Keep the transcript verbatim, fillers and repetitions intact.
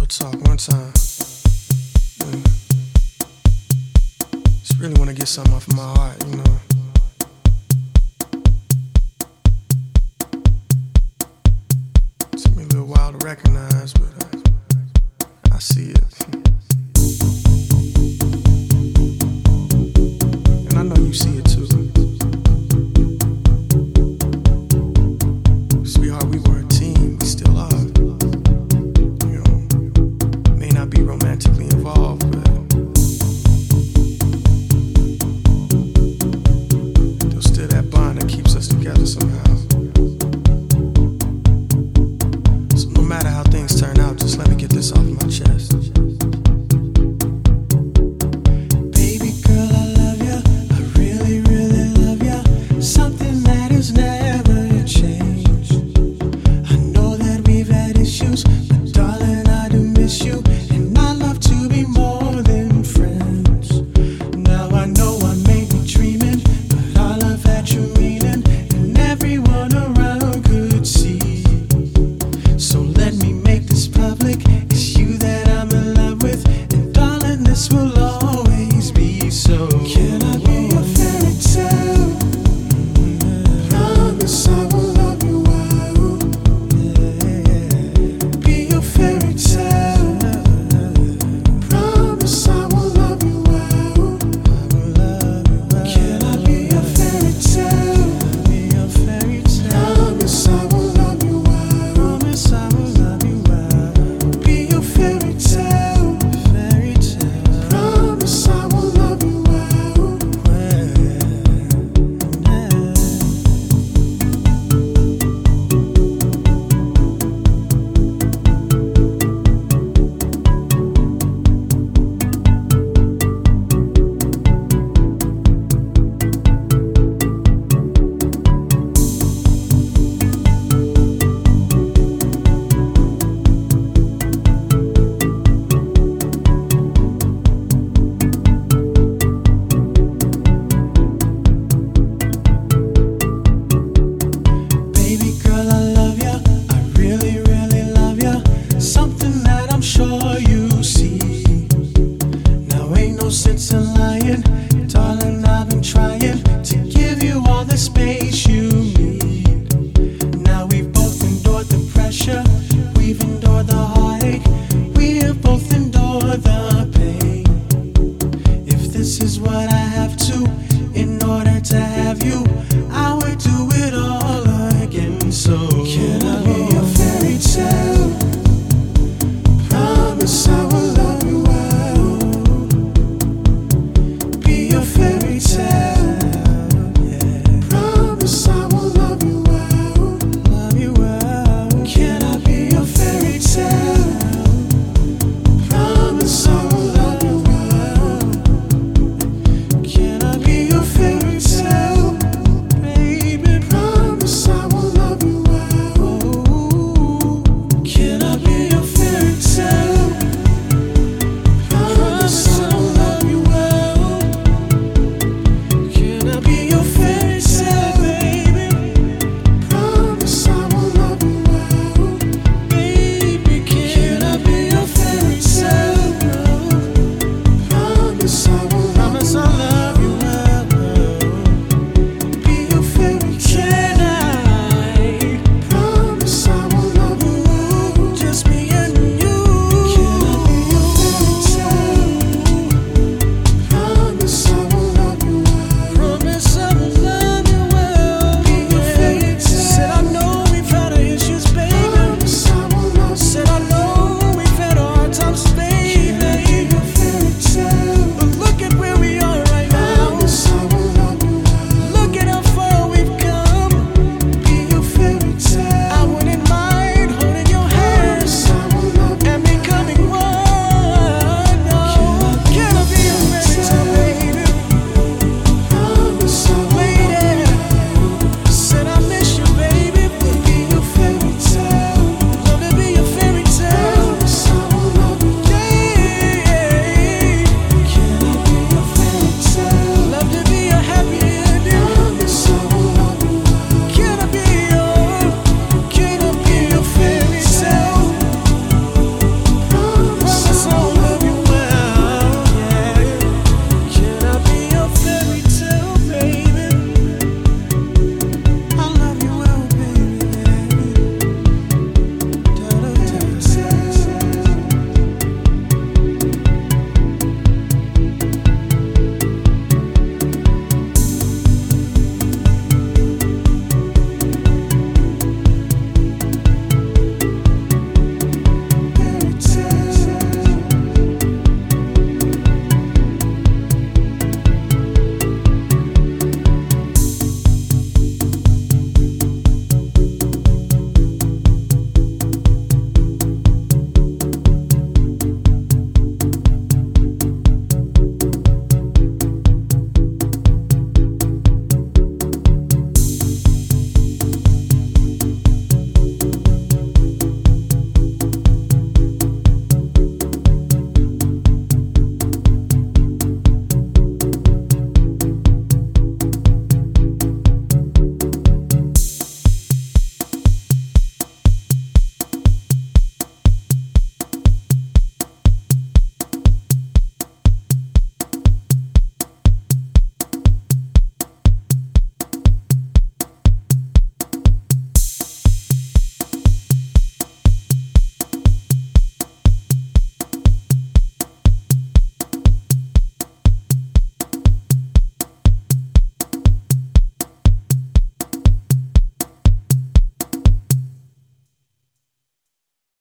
talk one time. Yeah. Just really want to get something off of my heart, you know. Took me a little while to recognize, but uh, I see it. And I know you see it too. Sweetheart, we were a team, we still are. You know, may not be romantically involved, but there's still that bond that keeps us together somehow. So no matter how things turn out, just let me get this off my chest. Baby girl, I love ya, I really, really love ya. Something that has never changed. I know that we've had issues, but darling, I do miss you, and I love to be more than friends. Now I know I may be dreaming, but our love had true meaning, and everyone around could see. So let me make this public. It's you that I'm in love with, and darling, this will always be so. Can I be your fairy tale? Promise I will love you well. Be your fairy tale. Promise I will love you well. Can I be your fairy tale? Promise I will love you well. Promise I will love you well. Be your fairy tale. Promise I will love you well. Baby girl, I love ya, I really, really love ya. Something that I'm sure you see. Now ain't no sense in lying, darling, I've been trying to give you all the space you need. Now we've both endured the pressure, we've endured the heartache, we have both endured the pain. If this is what I have to in order to have you, I would do it all again. So can I be your fairy tale? Promise I